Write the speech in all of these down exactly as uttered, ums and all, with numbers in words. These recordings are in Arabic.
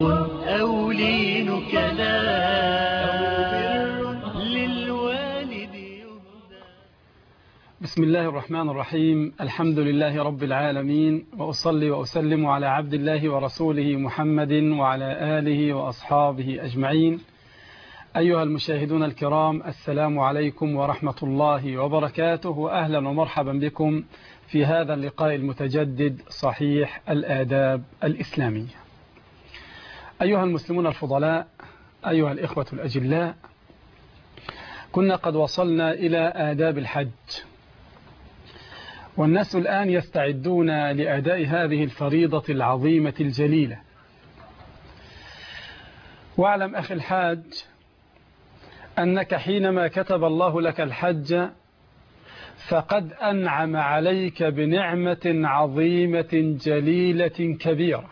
أو لين كلام للوالد يهدى. بسم الله الرحمن الرحيم. الحمد لله رب العالمين، وأصلي وأسلم على عبد الله ورسوله محمد وعلى آله وأصحابه أجمعين. أيها المشاهدون الكرام، السلام عليكم ورحمة الله وبركاته، وأهلا ومرحبا بكم في هذا اللقاء المتجدد صحيح الآداب الإسلامية. أيها المسلمون الفضلاء، أيها الإخوة الأجلاء، كنا قد وصلنا إلى آداب الحج، والناس الآن يستعدون لأداء هذه الفريضة العظيمة الجليلة. واعلم أخي الحاج أنك حينما كتب الله لك الحج فقد أنعم عليك بنعمة عظيمة جليلة كبيرة،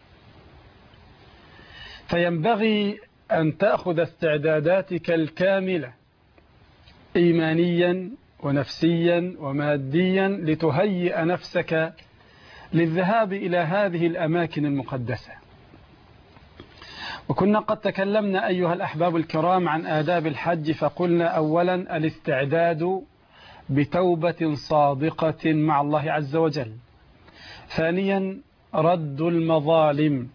فينبغي أن تأخذ استعداداتك الكاملة إيمانيا ونفسيا وماديا لتهيئ نفسك للذهاب إلى هذه الأماكن المقدسة. وكنا قد تكلمنا أيها الأحباب الكرام عن آداب الحج، فقلنا أولا الاستعداد بتوبة صادقة مع الله عز وجل، ثانيا رد المظالم،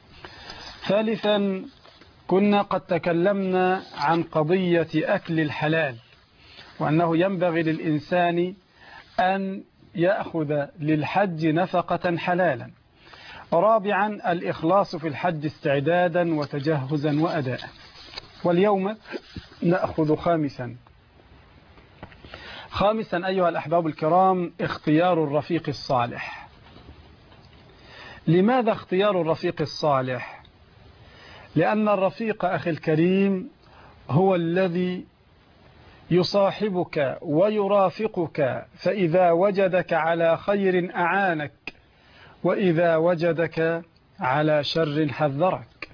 ثالثا كنا قد تكلمنا عن قضية أكل الحلال، وأنه ينبغي للإنسان أن يأخذ للحج نفقة حلالا، رابعا الإخلاص في الحج استعدادا وتجهزا وأداء. واليوم نأخذ خامسا خامسا أيها الأحباب الكرام، اختيار الرفيق الصالح. لماذا اختيار الرفيق الصالح؟ لأن الرفيق أخي الكريم هو الذي يصاحبك ويرافقك، فإذا وجدك على خير أعانك، وإذا وجدك على شر حذرك.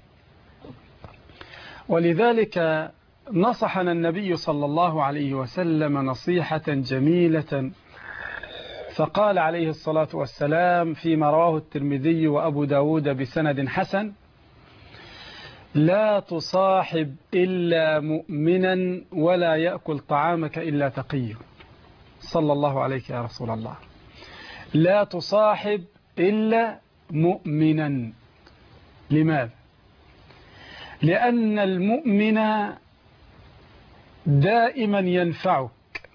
ولذلك نصحنا النبي صلى الله عليه وسلم نصيحة جميلة، فقال عليه الصلاة والسلام فيما رواه الترمذي وأبو داود بسند حسن: لا تصاحب إلا مؤمنا ولا يأكل طعامك إلا تقي. صلى الله عليك يا رسول الله. لا تصاحب إلا مؤمنا. لماذا؟ لأن المؤمن دائما ينفعك،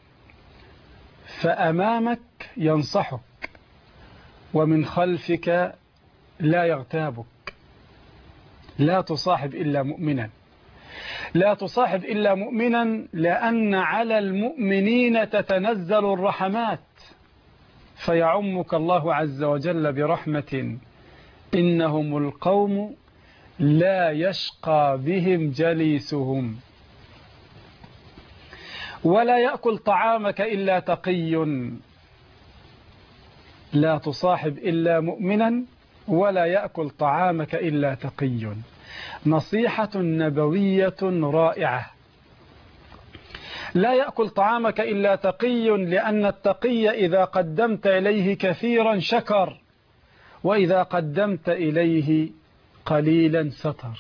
فأمامك ينصحك، ومن خلفك لا يغتابك. لا تصاحب إلا مؤمنا. لا تصاحب إلا مؤمنا لأن على المؤمنين تتنزل الرحمات، فيعمك الله عز وجل برحمة: إنهم القوم لا يشقى بهم جليسهم. ولا يأكل طعامك إلا تقي. لا تصاحب إلا مؤمنا ولا يأكل طعامك إلا تقي. نصيحة نبوية رائعة. لا يأكل طعامك إلا تقي، لأن التقي إذا قدمت إليه كثيرا شكر، وإذا قدمت إليه قليلا ستر.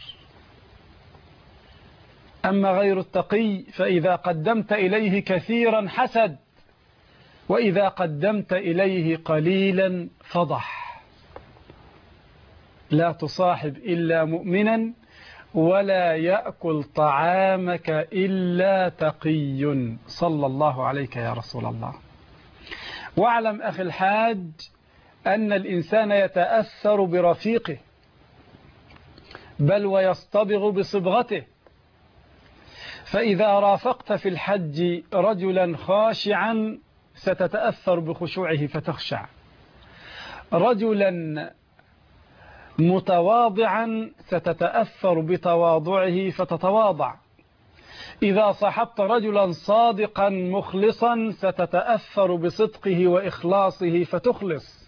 أما غير التقي فإذا قدمت إليه كثيرا حسد، وإذا قدمت إليه قليلا فضح. لا تصاحب إلا مؤمنا ولا يأكل طعامك إلا تقي. صلى الله عليك يا رسول الله. واعلم أخي الحاج أن الإنسان يتأثر برفيقه، بل ويصطبغ بصبغته. فإذا رافقت في الحج رجلا خاشعا ستتأثر بخشوعه فتخشع، رجلا متواضعا ستتأثر بتواضعه فتتواضع. إذا صاحبت رجلا صادقا مخلصا ستتأثر بصدقه وإخلاصه فتخلص.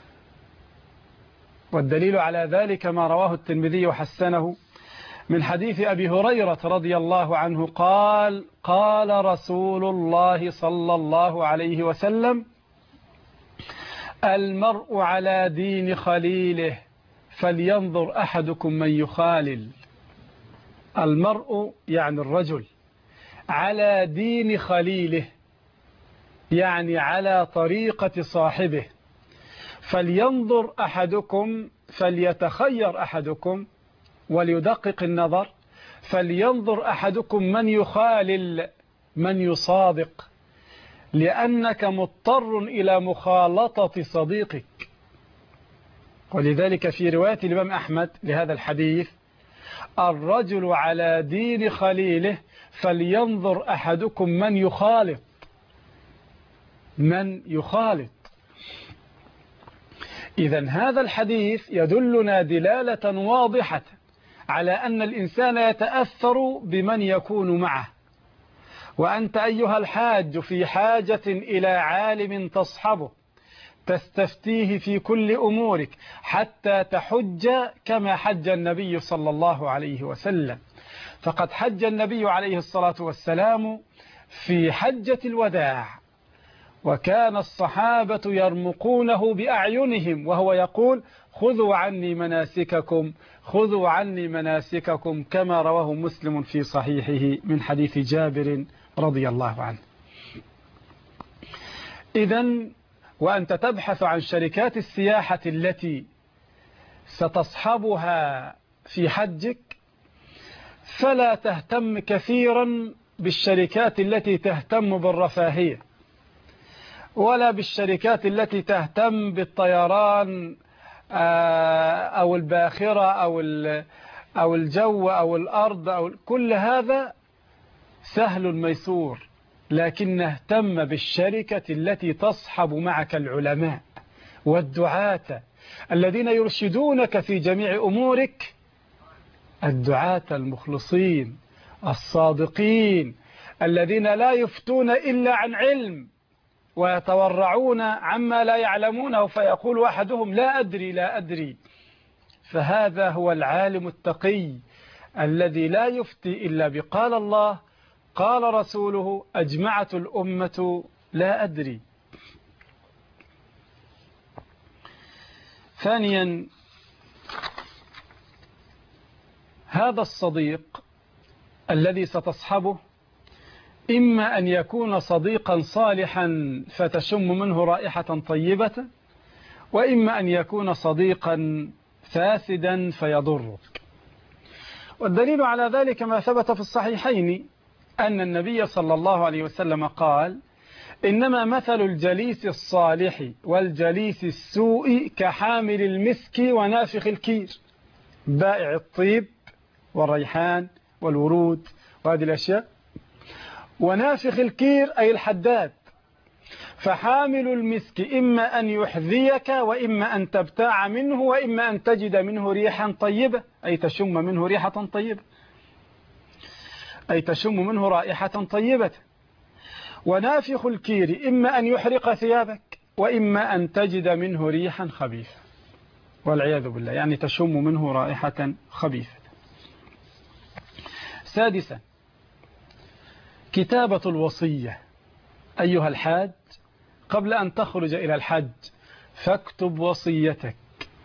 والدليل على ذلك ما رواه الترمذي وحسنه من حديث أبي هريرة رضي الله عنه قال: قال رسول الله صلى الله عليه وسلم: المرء على دين خليله فلينظر أحدكم من يخالل. المرء يعني الرجل على دين خليله، يعني على طريقة صاحبه. فلينظر أحدكم، فليتخير أحدكم وليدقق النظر، فلينظر أحدكم من يخالل، من يصادق، لأنك مضطر إلى مخالطة صديقك. ولذلك في رواية الإمام أحمد لهذا الحديث: الرجل على دين خليله فلينظر أحدكم من يخالط، من يخالط. إذن هذا الحديث يدلنا دلالة واضحة على أن الإنسان يتأثر بمن يكون معه. وأنت أيها الحاج في حاجة إلى عالم تصحبه تستفتيه في كل أمورك حتى تحج كما حج النبي صلى الله عليه وسلم. فقد حج النبي عليه الصلاة والسلام في حجة الوداع، وكان الصحابة يرمقونه بأعينهم وهو يقول: خذوا عني مناسككم، خذوا عني مناسككم، كما رواه مسلم في صحيحه من حديث جابر رضي الله عنه. إذن وأنت تبحث عن شركات السياحة التي ستصحبها في حجك، فلا تهتم كثيرا بالشركات التي تهتم بالرفاهية، ولا بالشركات التي تهتم بالطيران أو الباخرة أو الجو أو الأرض أو كل هذا سهل ميسور، لكن اهتم بالشركة التي تصحب معك العلماء والدعاة الذين يرشدونك في جميع أمورك، الدعاة المخلصين الصادقين الذين لا يفتون إلا عن علم ويتورعون عما لا يعلمونه، فيقول أحدهم: لا أدري لا أدري. فهذا هو العالم التقي الذي لا يفتي إلا بقال الله قال رسوله أجمعت الأمة لا أدري. ثانيا، هذا الصديق الذي ستصحبه إما أن يكون صديقا صالحا فتشم منه رائحة طيبة، وإما أن يكون صديقا فاسدا فيضرك. والدليل على ذلك ما ثبت في الصحيحين أن النبي صلى الله عليه وسلم قال: إنما مثل الجليس الصالح والجليس السوء كحامل المسك ونافخ الكير. بائع الطيب والريحان والورود وهذه الأشياء، ونافخ الكير أي الحداد. فحامل المسك إما أن يحذيك وإما أن تبتاع منه وإما أن تجد منه ريحا طيبة، أي تشم منه ريحة طيبة، أي تشم منه رائحة طيبة. ونافخ الكير إما أن يحرق ثيابك وإما أن تجد منه ريحا خبيثة والعياذ بالله، يعني تشم منه رائحة خبيثة. سادسا، كتابة الوصية. أيها الحاج، قبل أن تخرج إلى الحج فاكتب وصيتك.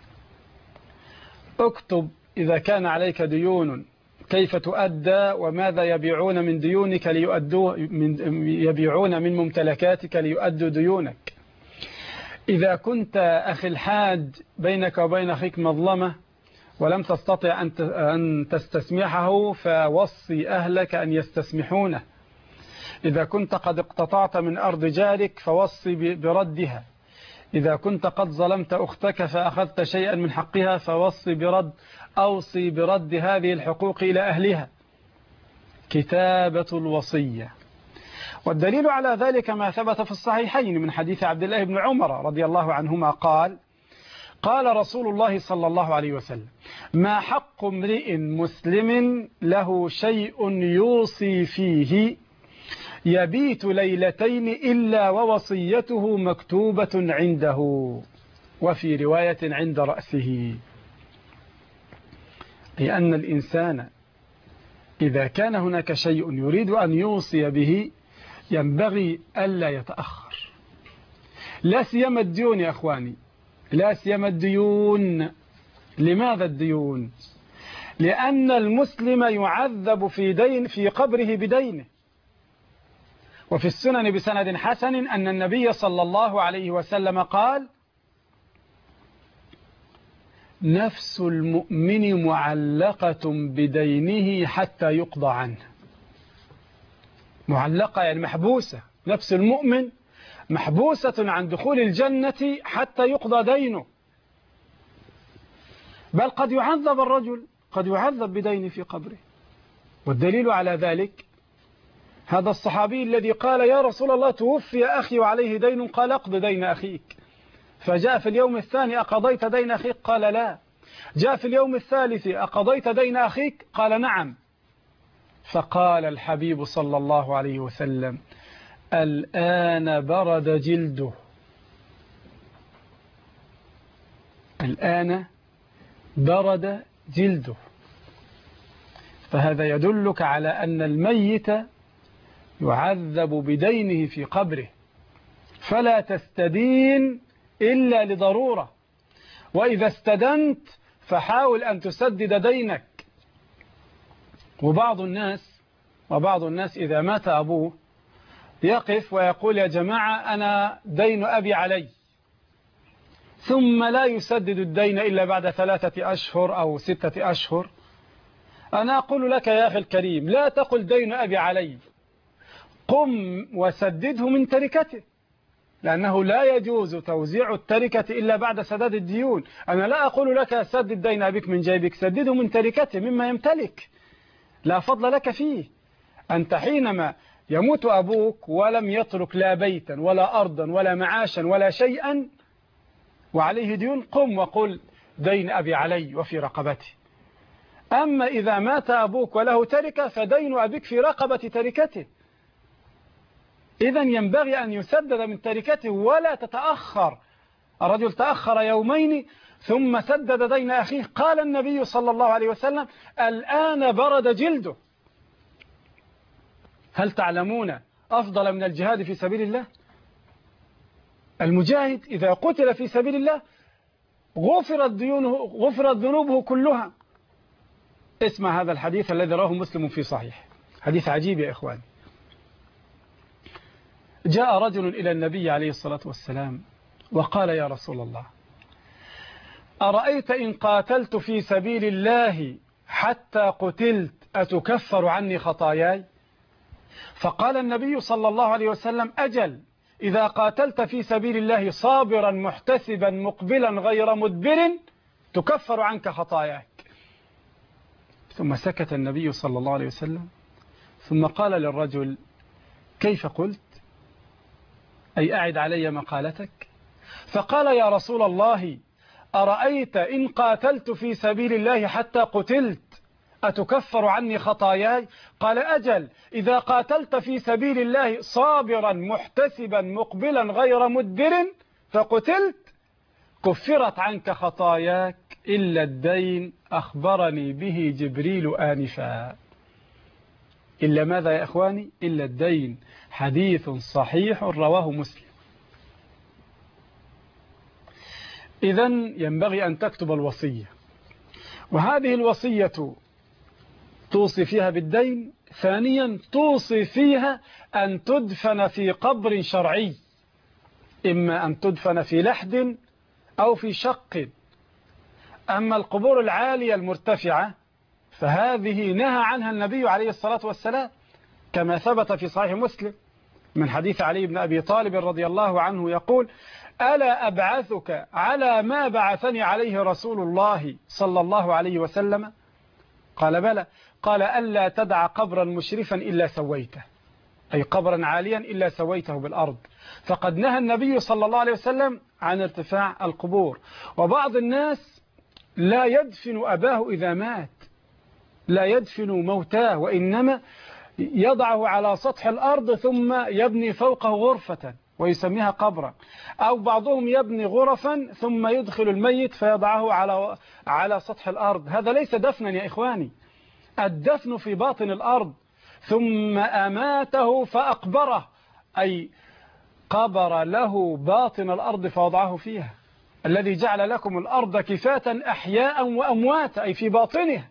اكتب إذا كان عليك ديون كيف تؤدى، وماذا يبيعون من ديونك ليؤدوا من يبيعون من ممتلكاتك ليؤدوا ديونك. إذا كنت أخي الحاج بينك وبين أخيك مظلمة ولم تستطع أن تستسمحه فوصي أهلك أن يستسمحونه. إذا كنت قد اقتطعت من أرض جارك فوصي بردها. إذا كنت قد ظلمت أختك فأخذت شيئا من حقها فوصي برد أوصي برد هذه الحقوق إلى أهلها. كتابة الوصية. والدليل على ذلك ما ثبت في الصحيحين من حديث عبد الله بن عمر رضي الله عنهما قال: قال رسول الله صلى الله عليه وسلم: ما حق امرئ مسلم له شيء يوصي فيه يبيت ليلتين إلا ووصيته مكتوبة عنده، وفي رواية عند رأسه. لأن الإنسان إذا كان هناك شيء يريد أن يوصي به ينبغي ألا يتأخر، لا سيما الديون يا أخواني، لا سيما الديون. لماذا الديون؟ لأن المسلم يعذب في دين في قبره بدينه. وفي السنن بسند حسن أن النبي صلى الله عليه وسلم قال: نفس المؤمن معلقة بدينه حتى يقضى عنه. معلقة يعني محبوسة، نفس المؤمن محبوسة عن دخول الجنة حتى يقضى دينه. بل قد يعذب الرجل، قد يعذب بدينه في قبره. والدليل على ذلك هذا الصحابي الذي قال: يا رسول الله توفي أخي وعليه دين، قال: اقض دين أخيك. فجاء في اليوم الثاني: أقضيت دين أخيك؟ قال: لا. جاء في اليوم الثالث: أقضيت دين أخيك؟ قال: نعم. فقال الحبيب صلى الله عليه وسلم: الآن برد جلده. الآن برد جلده. فهذا يدلك على أن الميت يعذب بدينه في قبره، فلا تستدين إلا لضرورة، وإذا استدنت فحاول أن تسدد دينك. وبعض الناس وبعض الناس إذا مات أبوه يقف ويقول: يا جماعة أنا دين أبي علي، ثم لا يسدد الدين إلا بعد ثلاثة أشهر أو ستة أشهر. أنا أقول لك يا أخي الكريم، لا تقل دين أبي علي، قم وسدده من تركته، لأنه لا يجوز توزيع التركة إلا بعد سداد الديون. أنا لا أقول لك سدد دين أبيك من جيبك، سدده من تركته مما يمتلك، لا فضل لك فيه. أنت حينما يموت أبوك ولم يترك لا بيتا ولا أرضا ولا معاشا ولا شيئا وعليه ديون، قم وقل دين أبي علي وفي رقبتي. أما إذا مات أبوك وله تركة فدين أبيك في رقبة تركته. إذن ينبغي أن يسدد من تركته ولا تتأخر. الرجل تأخر يومين ثم سدد دين أخيه. قال النبي صلى الله عليه وسلم: الآن برد جلده. هل تعلمون أفضل من الجهاد في سبيل الله؟ المجاهد إذا قتل في سبيل الله غفرت ديونه، غفرت ذنوبه كلها. اسمع هذا الحديث الذي رواه مسلم في صحيح، حديث عجيب يا إخواني. جاء رجل إلى النبي عليه الصلاة والسلام وقال: يا رسول الله، أرأيت إن قاتلت في سبيل الله حتى قتلت أتكفر عني خطاياي؟ فقال النبي صلى الله عليه وسلم: أجل، إذا قاتلت في سبيل الله صابرا محتسبا مقبلا غير مدبر تكفر عنك خطاياك. ثم سكت النبي صلى الله عليه وسلم ثم قال للرجل: كيف قلت؟ أي أعد علي مقالتك. فقال: يا رسول الله، أرأيت إن قاتلت في سبيل الله حتى قتلت أتكفر عني خطاياي؟ قال: أجل، إذا قاتلت في سبيل الله صابرا محتسبا مقبلا غير مدبر فقتلت كفرت عنك خطاياك إلا الدين أخبرني به جبريل آنفا. إلا ماذا يا إخواني؟ إلا الدين. حديث صحيح رواه مسلم. إذن ينبغي أن تكتب الوصية، وهذه الوصية توصي فيها بالدين. ثانيا توصي فيها أن تدفن في قبر شرعي، إما أن تدفن في لحد أو في شق. أما القبور العالية المرتفعة فهذه نهى عنها النبي عليه الصلاة والسلام، كما ثبت في صحيح مسلم من حديث علي بن أبي طالب رضي الله عنه يقول: ألا أبعثك على ما بعثني عليه رسول الله صلى الله عليه وسلم؟ قال: بلى. قال: ألا تدع قبرا مشرفا إلا سويته، أي قبرا عاليا إلا سويته بالأرض. فقد نهى النبي صلى الله عليه وسلم عن ارتفاع القبور. وبعض الناس لا يدفن أباه إذا مات، لا يدفن موتاه، وإنما يضعه على سطح الأرض ثم يبني فوقه غرفة ويسميها قبرا، أو بعضهم يبني غرفا ثم يدخل الميت فيضعه على على سطح الأرض. هذا ليس دفنا يا إخواني. الدفن في باطن الأرض. ثم أماته فأقبره، أي قبر له باطن الأرض فوضعه فيها، الذي جعل لكم الأرض كفاة أحياء وأمواتا، أي في باطنها.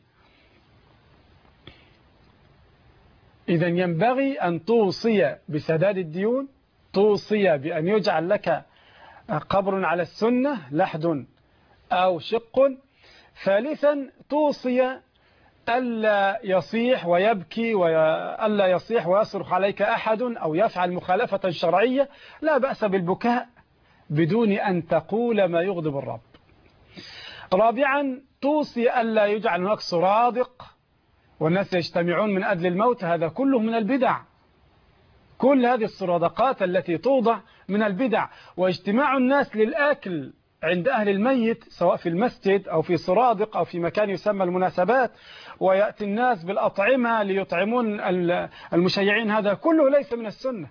إذا ينبغي أن توصي بسداد الديون، توصي بأن يجعل لك قبر على السنة، لحد أو شق. ثالثا توصي ألا يصيح ويبكي وألا يصيح ويصرخ عليك أحد أو يفعل مخالفة شرعية، لا بأس بالبكاء بدون أن تقول ما يغضب الرب. رابعا توصي ألا يجعل هناك سرادق والناس يجتمعون من أجل الموت، هذا كله من البدع. كل هذه السرادقات التي توضع من البدع. واجتماع الناس للآكل عند أهل الميت سواء في المسجد أو في سرادق أو في مكان يسمى المناسبات، ويأتي الناس بالأطعمة ليطعمون المشيعين، هذا كله ليس من السنة.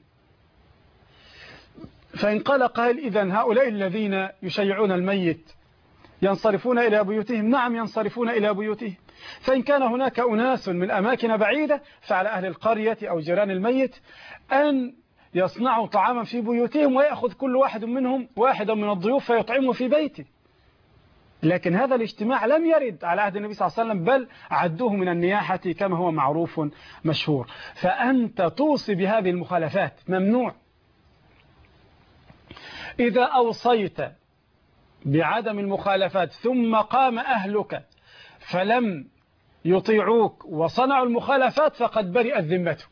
فإن قال قائل إذن هؤلاء الذين يشيعون الميت ينصرفون إلى بيوتهم؟ نعم ينصرفون إلى بيوتهم. فإن كان هناك أناس من أماكن بعيدة فعلى أهل القرية أو جيران الميت أن يصنعوا طعاما في بيوتهم ويأخذ كل واحد منهم واحدا من الضيوف فيطعمه في بيته. لكن هذا الاجتماع لم يرد على عهد النبي صلى الله عليه وسلم، بل عدوه من النياحة كما هو معروف مشهور. فأنت توصي بهذه المخالفات، ممنوع. إذا أوصيت بعدم المخالفات ثم قام أهلك فلم يطيعوك وصنعوا المخالفات فقد برئت ذمتك،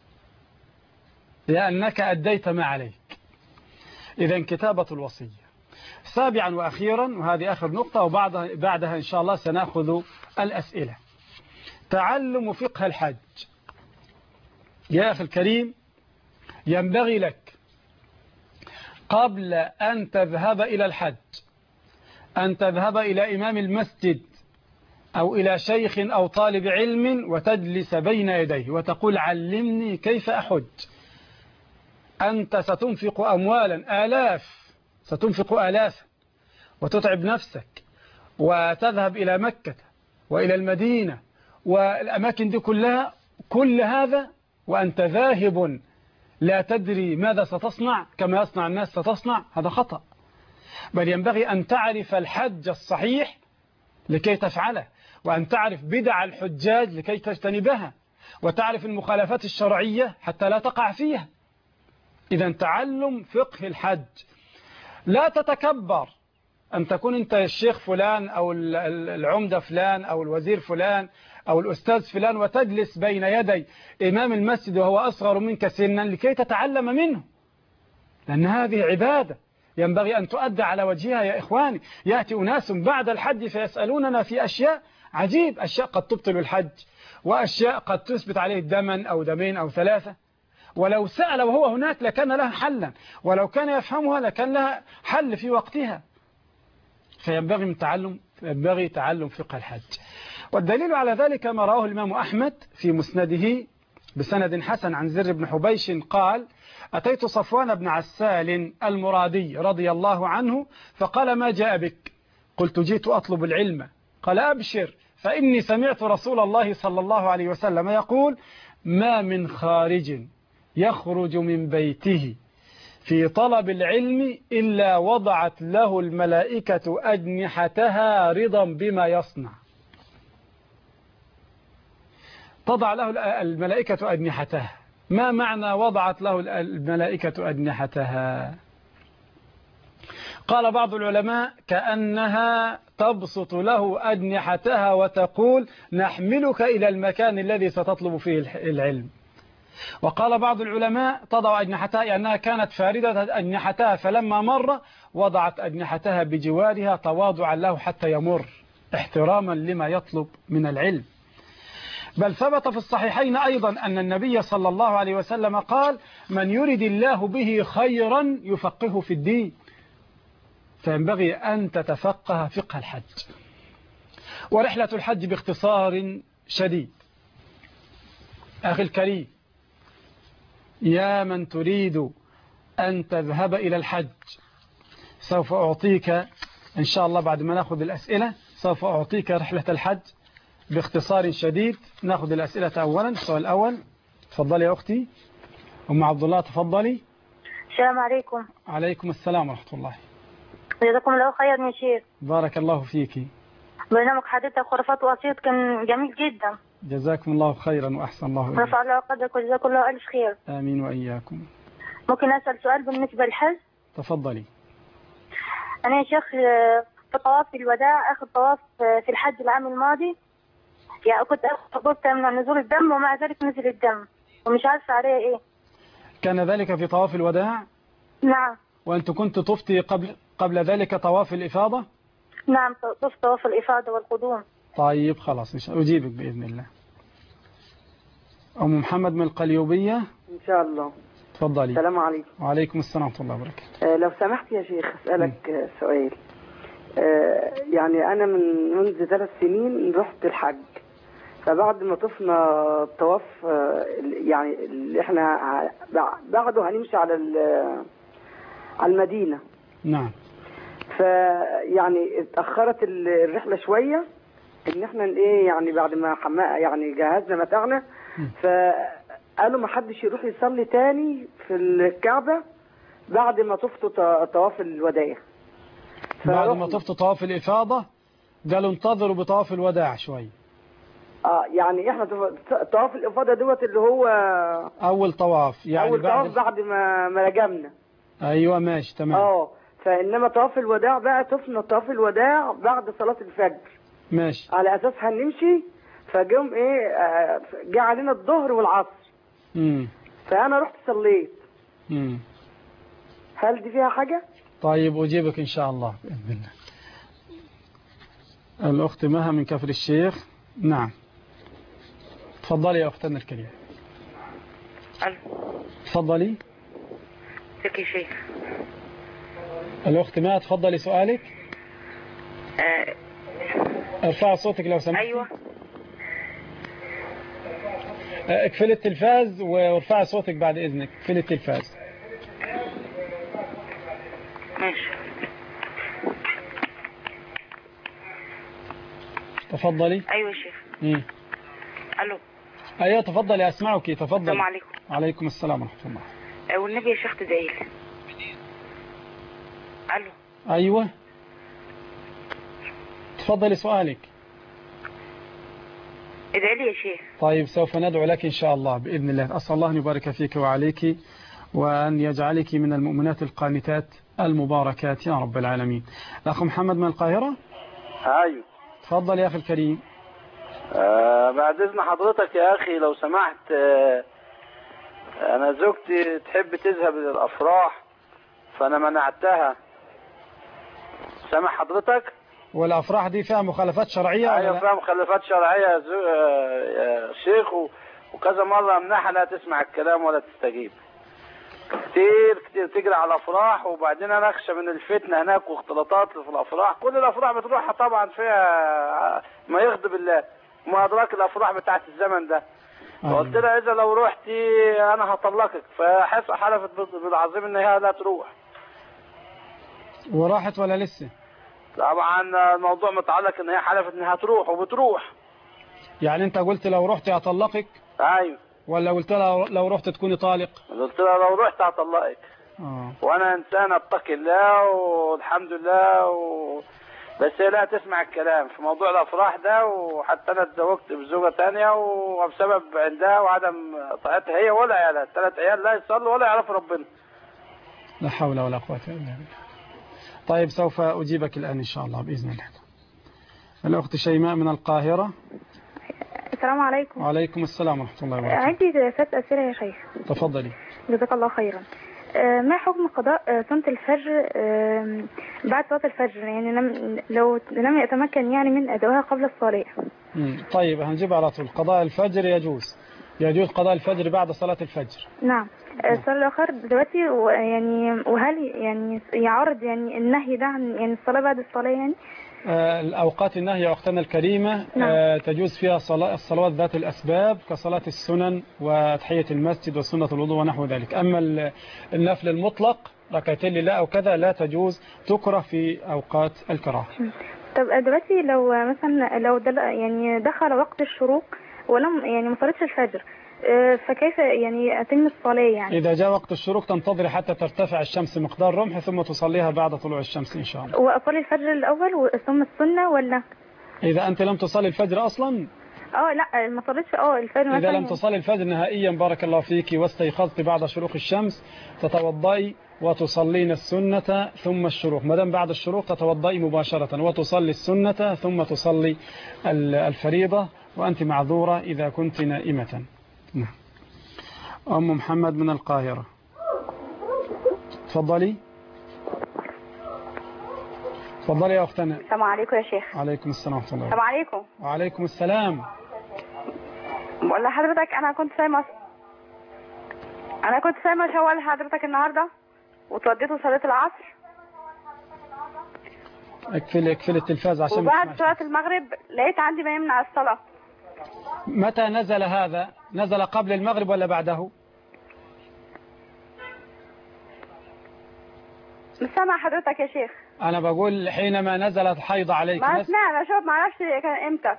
لأنك أديت ما عليك. إذن كتابة الوصية. سابعا وأخيرا، وهذه آخر نقطة وبعدها بعدها إن شاء الله سنأخذ الأسئلة، تعلم فقه الحج. يا أخي الكريم، ينبغي لك قبل أن تذهب إلى الحج أن تذهب إلى إمام المسجد أو إلى شيخ أو طالب علم وتجلس بين يديه وتقول علمني كيف أحج. أنت ستنفق أموالا آلاف، ستنفق آلاف وتتعب نفسك وتذهب إلى مكة وإلى المدينة والأماكن دي كلها، كل هذا وأنت ذاهب لا تدري ماذا ستصنع كما يصنع الناس ستصنع، هذا خطأ. بل ينبغي أن تعرف الحج الصحيح لكي تفعله، وأن تعرف بدع الحجاج لكي تجتنبها، وتعرف المخالفات الشرعية حتى لا تقع فيها. إذا تعلم فقه الحج. لا تتكبر أن تكون أنت الشيخ فلان أو العمدة فلان أو الوزير فلان أو الأستاذ فلان وتجلس بين يدي إمام المسجد وهو أصغر منك سنا لكي تتعلم منه، لأن هذه عبادة ينبغي أن تؤدى على وجهها. يا إخواني، يأتي أناس بعد الحج فيسألوننا في أشياء عجيب، أشياء قد تبطل الحج وأشياء قد تثبت عليه دما أو دمين أو ثلاثة، ولو سأل وهو هناك لكان لها حلا، ولو كان يفهمها لكان لها حل في وقتها. فينبغي من تعلم ينبغي تعلم فقه الحج. والدليل على ذلك ما رواه الإمام أحمد في مسنده بسند حسن عن زر بن حبيش قال: أتيت صفوان بن عسال المرادي رضي الله عنه فقال: ما جاء بك؟ قلت: جئت أطلب العلم. قال: أبشر، فإني سمعت رسول الله صلى الله عليه وسلم يقول: ما من خارج يخرج من بيته في طلب العلم إلا وضعت له الملائكة أجنحتها رضا بما يصنع. تضع له الملائكة أجنحتها. ما معنى وضعت له الملائكة أجنحتها؟ قال بعض العلماء: كأنها تبسط له أجنحتها وتقول: نحملك إلى المكان الذي ستطلب فيه العلم. وقال بعض العلماء: تضع أجنحتها لأنها كانت فاردة أجنحتها، فلما مر وضعت أجنحتها بجوارها تواضعا له حتى يمر، احتراما لما يطلب من العلم. بل ثبت في الصحيحين أيضا أن النبي صلى الله عليه وسلم قال: من يرد الله به خيرا يفقهه في الدين. فينبغي أن تتفقه فقه الحج. ورحلة الحج باختصار شديد. أخي الكريم، يا من تريد أن تذهب إلى الحج، سوف أعطيك إن شاء الله بعد ما نأخذ الأسئلة سوف أعطيك رحلة الحج باختصار شديد. نأخذ الأسئلة أولا. السؤال الأول، تفضلي يا أختي أم عبد الله، تفضلي. السلام عليكم. عليكم السلام ورحمة الله. جزاكم الله خيرا يا شيخ. بارك الله فيك. برنامج حديث خرافات وأسيط كان جميل جدا. جزاكم الله خيرا وأحسن الله إليك. رفع الله قدرك وجزاكم الله ألف خير. آمين وإياكم. ممكن أسأل سؤال بالنسبة للحج؟ تفضلي. أنا يا شيخ في طواف الوداع، آخر طواف في الحج العام الماضي، يعني كنت أخذت من نزول الدم ومع ذلك نزل الدم ومش عارفة عليه إيه. كان ذلك في طواف الوداع؟ نعم. وأنت كنت طفتي قبل قبل ذلك طواف الإفاضة؟ نعم، طفت طواف الإفاضة والقدوم. طيب خلاص أجيبك بإذن الله. أم محمد من القليوبية إن شاء الله. تفضلي. السلام عليكم. وعليكم السلام ورحمة الله وبركاته. آه لو سمحت يا شيخ أسألك م. سؤال. آه يعني أنا من منذ ثلاث سنين رحت الحج، فبعد ما طفنا الطواف آه يعني اللي احنا بعده هنمشي على على المدينة. نعم. فيعني اتأخرت الرحلة شوية، ان احنا ايه يعني بعد ما حما يعني جهزنا متاعنا، فقالوا ما حدش يروح يصلي تاني في الكعبة بعد ما طفتوا طواف الوداع. بعد ما طفتوا طواف الإفاضة قالوا انتظروا بطواف الوداع شوي. اه يعني احنا طواف الإفاضة دوت اللي هو اول طواف، يعني اول بعد طواف بعد ما ما رجمنا. ايوه ماشي تمام. اه فانما طواف الوداع بقى طفنا طواف الوداع بعد صلاة الفجر. ماشي. على اساس هنمشي، فجم ايه جه علينا الظهر والعصر. امم فانا رحت صليت. امم هل دي فيها حاجة؟ طيب اجيبك ان شاء الله باذن الله. الاخت مها من كفر الشيخ. نعم تفضلي يا اختنا الكريمه. الو. تفضلي. ازيك يا شيخ؟ الاخت مها تفضلي سؤالك. آه. ارفعي صوتك لو سمحتي. ايوه. اقفلي التلفاز وارفعي صوتك بعد اذنك. اقفلي التلفاز. ماشي. تفضلي. ايوه يا شيخ. امم الو. ايوه تفضلي اسمعك. تفضلي. السلام عليكم. وعليكم السلام ورحمه الله. آه والنبي يا شيخ تدعي لي. الو. ايوه تفضلي سؤالك. ادعي لي يا شيخ. طيب سوف ندعو لك إن شاء الله بإذن الله. أسأل الله أن يبارك فيك وعليك وأن يجعلك من المؤمنات القانتات المباركات يا رب العالمين. أخو محمد من القاهرة. أيوه تفضل يا أخي الكريم. آه بعد إذن حضرتك يا أخي لو سمحت، آه أنا زوجتي تحب تذهب للأفراح فأنا منعتها. سامع حضرتك؟ والأفراح دي فيها مخالفات شرعية؟ أيوة فيها مخالفات شرعية يا, زو... يا شيخ، و... وكذا مرة أمنحها لا تسمع الكلام ولا تستجيب. كتير كتير تجري على الأفراح، وبعدين أنا أخشى من الفتنة هناك واختلاطات في الأفراح. كل الأفراح بتروحها طبعا فيها ما يغضب الله، وما أدراك الأفراح بتاعت الزمن ده. فقلت لها إذا لو رحتي أنا هطلقك، فحلفت بالعظيم إن هي لا تروح. وراحت ولا لسه؟ طبعا الموضوع متعلق ان هي حلفت انها تروح وبتروح. يعني انت قلت لو رحت هطلقك؟ ايوه. ولا قلت لها لو رحت تكوني طالق؟ قلت لها لو رحت هطلقك. اه وانا انسان اتقي الله والحمد لله و... بس هي لا تسمع الكلام في موضوع الافراح ده، وحتى انا اتزوجت بزوجه ثانيه وبسبب عندها وعدم طاعتها هي ولا عيالها، ثلاث عيال لا يصلوا ولا يعرفوا ربنا. لا حول ولا قوه الا بالله. طيب سوف أجيبك الآن إن شاء الله بإذن الله. الأخت شيماء من القاهرة. السلام عليكم. وعليكم السلام ورحمة الله وبركاته. عندي ثلاث أسئلة يا شيخ. تفضلي. جزاك الله خيرا. ما حكم قضاء صلاة الفجر بعد صلاة الفجر، يعني لو لم يتمكن يعني من أدائها قبل الصلاة؟ طيب هنجيب على طول. قضاء الفجر يجوز يجوز قضاء الفجر بعد صلاة الفجر. نعم. السؤال الآخر دلوقتي يعني وهل يعني يعرض يعني النهي ده عن يعني الصلاة بعد الصلاة يعني؟ آه الأوقات النهي يا أختنا الكريمة. نعم. آه تجوز فيها صلاة الصلوات ذات الأسباب كصلاة السنن وتحية المسجد وسنة الوضوء ونحو ذلك. أما النفل المطلق ركعتين لله أو كذا لا تجوز، تكره في أوقات الكراهة. طب دلوقتي لو مثلا لو دل يعني دخل وقت الشروق ولم يعني ما صليتش الفجر، آه، فكيف يعني أتم الصلاة يعني؟ إذا جاء وقت الشروق تنتظر حتى ترتفع الشمس مقدار رمح ثم تصليها بعد طلوع الشمس إن شاء الله. وأصلي الفجر الأول ثم السنة ولا؟ إذا أنت لم تصلي الفجر أصلا، اه لا ما صليتش اه الفجر إذا مثلا لم تصلي الفجر نهائيا بارك الله فيك واستيقظت بعد شروق الشمس تتوضئي وتصلين السنة ثم الشروق. ما دام بعد الشروق تتوضئي مباشرة وتصلي السنة ثم تصلي الفريضة، وأنت معذورة إذا كنت نائمة. نعم. أم محمد من القاهرة، تفضلي. تفضلي يا أختنا. السلام عليكم يا شيخ. عليكم السلام ورحمة الله. السلام عليكم. وعليكم السلام. بقول لحضرتك أنا كنت صايمة أنا كنت صايمة شوال لحضرتك النهاردة وتوديته صلاة العصر. اقفل اقفل التلفاز عشان وبعد صلاة المغرب لقيت عندي ما يمنع الصلاة. متى نزل هذا؟ نزل قبل المغرب ولا بعده؟ مش سامع حضرتك يا شيخ. أنا بقول حينما نزلت حيض عليك. ما سمعنا شوف ما عرفش كان إمتى.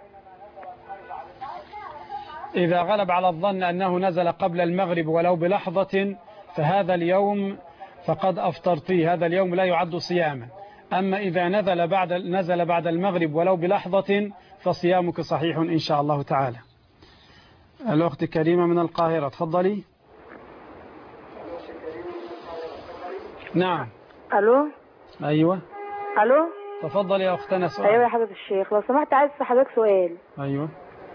إذا غلب على الظن أنه نزل قبل المغرب ولو بلحظة فهذا اليوم فقد أفطرتي، هذا اليوم لا يعد صياما. أما إذا نزل بعد نزل بعد المغرب ولو بلحظة فصيامك صحيح إن شاء الله تعالى. الأخت كريمة من القاهرة، تفضلي. نعم. ألو. أيوة. ألو. تفضلي يا أختنا سؤال. أيوة يا حضرة الشيخ، لو سمحت عايز حضرتك سؤال. أيوة.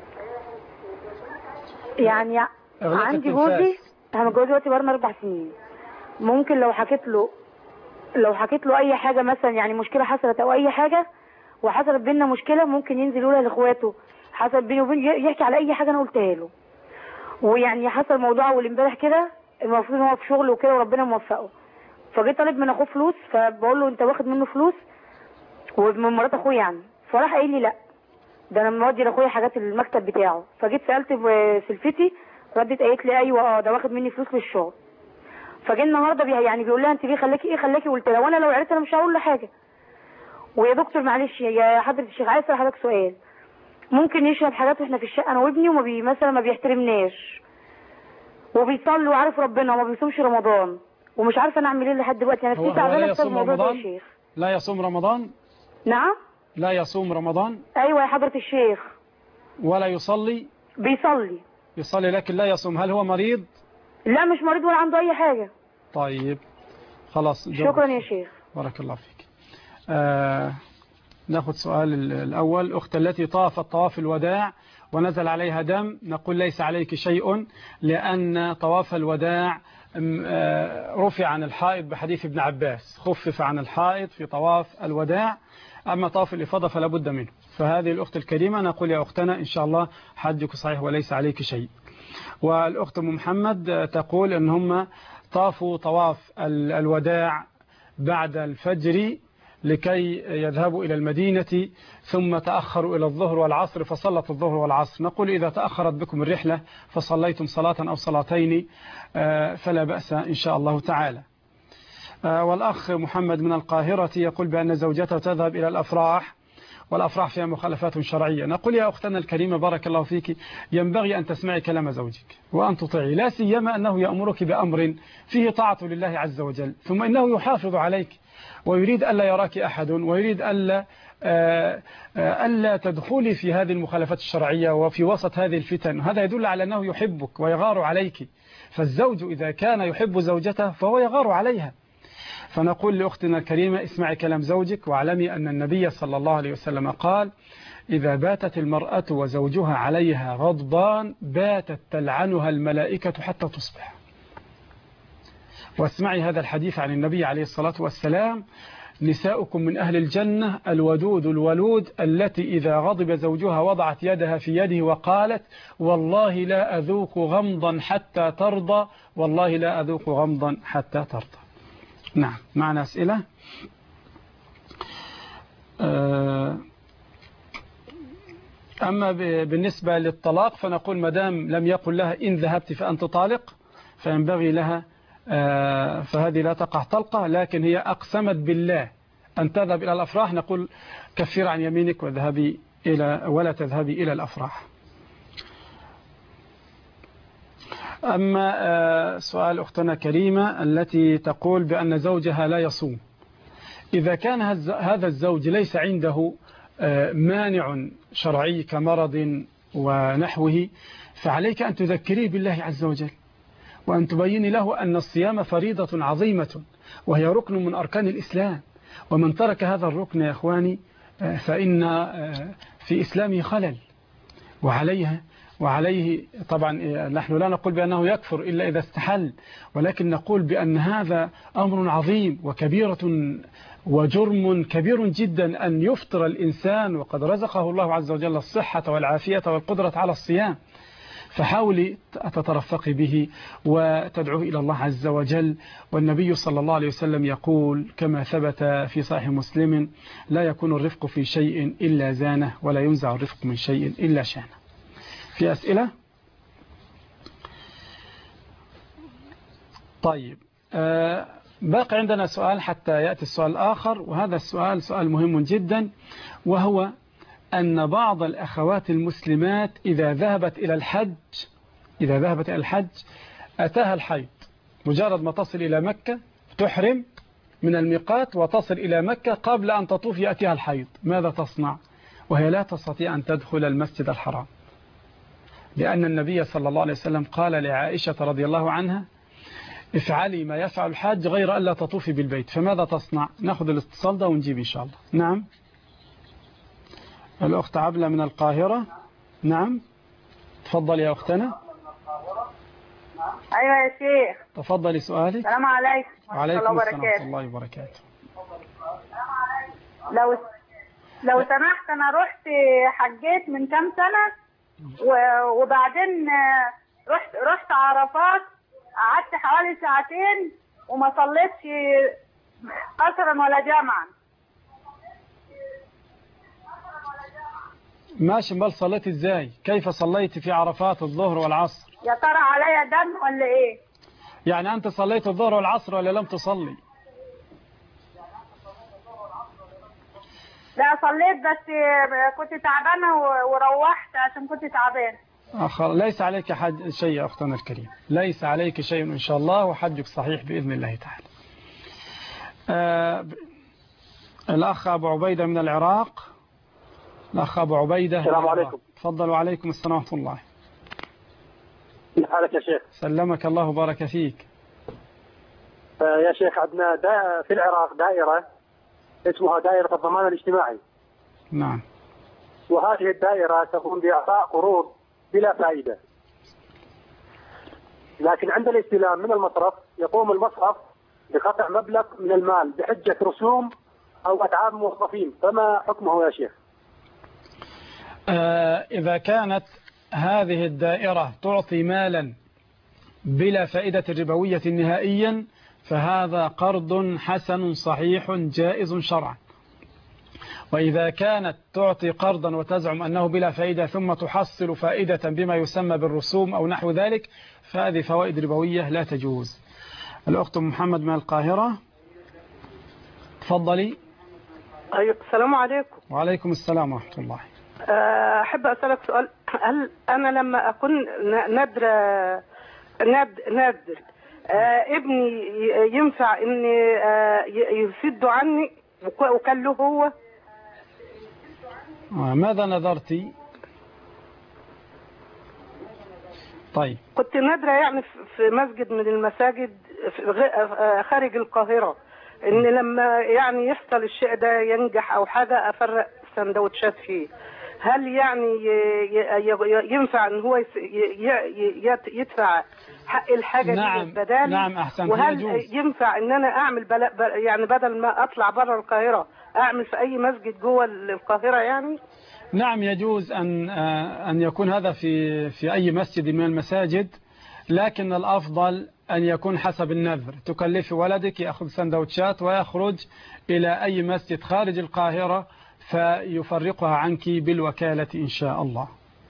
يعني عندي جوزي، أنا متجوزة دلوقتي بقالنا أربع سنين. ممكن لو حكيت له لو حكيت له أي حاجة مثلا، يعني مشكلة حصلت أو أي حاجة وحصلت بينا مشكلة، ممكن ينزل يقولها لإخواته. حصل بيني وبين يحكي على أي حاجة أنا قلتها له. ويعني حصل موضوع أول امبارح كده، المفروض إن هو في شغل وكده وربنا موفقه. فجيت طالب من أخوه فلوس، فبقول له أنت واخد منه فلوس ومن مرات أخوه يعني. فراح قايل لي لأ، ده أنا مودي لأخويا حاجات المكتب بتاعه. فجيت سألت سلفتي، ردت قالت لي أيوه أه ده واخد مني فلوس للشغل. فجي النهارده بي يعني بيقول لها انت ليه خلاكي ايه خلاكي؟ قلت لها وانا لو عرفت انا مش هقول له حاجه. ويا دكتور معلش يا حضره الشيخ عايز اسال حضرتك سؤال، ممكن يشرب حاجات واحنا في الشقه انا وابني وما بي مثلا ما بيحترمناش وبيصلي وعارف ربنا وما بيصومش رمضان، ومش عارفه انا اعمل ايه لحد دلوقتي. انا في تعبانه بسبب الموضوع ده يا شيخ. لا يصوم رمضان؟ نعم. لا يصوم رمضان؟ ايوه يا حضره الشيخ. ولا يصلي؟ بيصلي. يصلي لكن لا يصوم. هل هو مريض؟ لا مش مريض ولا عنده اي حاجه. طيب خلاص. شكرا يا شيخ. بارك الله فيك. آه ناخذ سؤال الأول. أخت التي طافت طواف الوداع ونزل عليها دم، نقول ليس عليك شيء، لأن طواف الوداع رفع عن الحائض بحديث ابن عباس، خفف عن الحائض في طواف الوداع، أما طواف الإفاضة فلا بد منه. فهذه الأخت الكريمة نقول يا أختنا إن شاء الله حجك صحيح وليس عليك شيء. والأخت محمد تقول أن هم طافوا طواف الوداع بعد الفجر لكي يذهبوا إلى المدينة، ثم تأخروا إلى الظهر والعصر فصلت الظهر والعصر. نقول إذا تأخرت بكم الرحلة فصليتم صلاة أو صلاتين فلا بأس إن شاء الله تعالى. والأخ محمد من القاهرة يقول بأن زوجته تذهب إلى الأفراح والأفراح فيها مخالفات شرعية. نقول يا أختنا الكريمة بارك الله فيك، ينبغي أن تسمعي كلام زوجك وأن تطيعي، لا سيما أنه يأمرك بأمر فيه طاعة لله عز وجل، ثم إنه يحافظ عليك ويريد ألا يراك أحد، ويريد ألا ألا تدخلي في هذه المخالفات الشرعية وفي وسط هذه الفتن. هذا يدل على أنه يحبك ويغار عليك. فالزوج إذا كان يحب زوجته فهو يغار عليها. فنقول لأختنا الكريمة اسمعي كلام زوجك، واعلمي أن النبي صلى الله عليه وسلم قال إذا باتت المرأة وزوجها عليها غضبان باتت تلعنها الملائكة حتى تصبح. واسمعي هذا الحديث عن النبي عليه الصلاة والسلام نساؤكم من أهل الجنة الودود الولود التي إذا غضب زوجها وضعت يدها في يده وقالت والله لا أذوق غمضا حتى ترضى، والله لا أذوق غمضا حتى ترضى. نعم معنا أسئلة. أما بالنسبة للطلاق فنقول مدام لم يقل لها إن ذهبت فأنت طالق فينبغي لها، فهذه لا تقع طلقة، لكن هي أقسمت بالله أن تذهب إلى الأفراح، نقول كفر عن يمينك وذهبي إلى ولا تذهبي إلى الأفراح. أما سؤال أختنا كريمة التي تقول بأن زوجها لا يصوم، إذا كان هذا الزوج ليس عنده مانع شرعي كمرض ونحوه، فعليك أن تذكريه بالله عز وجل، وأن تبين له أن الصيام فريضة عظيمة وهي ركن من أركان الإسلام، ومن ترك هذا الركن يا أخواني فإن في إسلامه خلل. وعليها وعليه طبعا نحن لا نقول بأنه يكفر إلا إذا استحل، ولكن نقول بأن هذا أمر عظيم وكبيرة وجرم كبير جدا أن يفطر الإنسان وقد رزقه الله عز وجل الصحة والعافية والقدرة على الصيام. فحاولي تترفقي به وتدعوه إلى الله عز وجل. والنبي صلى الله عليه وسلم يقول كما ثبت في صحيح مسلم: لا يكون الرفق في شيء إلا زانه، ولا ينزع الرفق من شيء إلا شانه. في أسئلة؟ طيب، آه باقي عندنا سؤال حتى يأتي السؤال الآخر، وهذا السؤال سؤال مهم جدا، وهو أن بعض الأخوات المسلمات إذا ذهبت إلى الحج إذا ذهبت إلى الحج أتاها الحيض، مجرد ما تصل إلى مكة تحرم من الميقات وتصل إلى مكة قبل أن تطوف يأتيها الحيض، ماذا تصنع وهي لا تستطيع أن تدخل المسجد الحرام؟ لأن النبي صلى الله عليه وسلم قال لعائشة رضي الله عنها: افعلي ما يفعل الحاج غير ألا تطوفي بالبيت. فماذا تصنع؟ نأخذ الاتصال ده ونجيب إن شاء الله. نعم، الأخت عبلة من القاهرة. نعم، تفضل يا أختنا. أيوة يا شيخ، تفضلي سؤالك. السلام عليكم. وعليكم السلام ورحمة الله وبركاته. لو لو سمحت، أنا رحت حجيت من كام سنة وبعدين رحت رحت عرفات، قعدت حوالي ساعتين وما صليتش قصرا ولا جمعا. ماشي، امال صليت ازاي؟ كيف صليت في عرفات الظهر والعصر؟ يا ترى عليا دم ولا ايه؟ يعني انت صليت الظهر والعصر ولا لم تصلي؟ لا صليت، بس كنت تعبانه وروحت عشان كنت تعبان. آخر ليس عليك حج شيء يا أختنا الكريم، ليس عليك شيء إن شاء الله، وحجك صحيح بإذن الله تعالى. آه الأخ أبو عبيدة من العراق. الأخ أبو عبيدة. السلام عليكم. تفضل. وعليكم السلام ورحمة الله. كيف حالك يا شيخ؟ سلمك الله وبارك فيك. آه يا شيخ، عندنا دا في العراق دائرة اسمها دائرة الضمان الاجتماعي. نعم. وهذه الدائرة تقوم بإعطاء قروض بلا فائدة، لكن عند الاستلام من المصرف يقوم المصرف بقطع مبلغ من المال بحجة رسوم أو أتعاب موظفين، فما حكمه يا شيخ؟ آه إذا كانت هذه الدائرة تعطي مالا بلا فائدة ربوية نهائيا فهذا قرض حسن صحيح جائز شرعا. وإذا كانت تعطي قرضا وتزعم أنه بلا فائدة ثم تحصل فائدة بما يسمى بالرسوم أو نحو ذلك فهذه فوائد ربوية لا تجوز. الأخت محمد من القاهرة. تفضلي. أيوة. السلام عليكم. وعليكم السلام ورحمة الله. أحب أسألك سؤال. هل أنا لما أكون ندر ند ندر ابني ينفع إن يسد عني وكان له هو؟ ماذا نذرتي؟ طيب. كنت نادرة يعني في مسجد من المساجد خارج القاهرة، ان لما يعني يحصل الشيء ده ينجح او حاجة افرق سندوتشات فيه. هل يعني ينفع ان هو يدفع حق الحاجة نعم. دي بدالي؟ نعم أحسن. وهل ينفع ان انا اعمل بل... يعني بدل ما اطلع بره القاهرة اعمل في اي مسجد جوه القاهرة يعني؟ نعم يجوز أن أن يكون هذا في في أي مسجد من المساجد، لكن الأفضل أن يكون حسب النذر. تكلف ولدك يأخذ سندوتشات ويخرج إلى أي مسجد خارج القاهرة فيفرقها عنك بالوكالة إن شاء الله.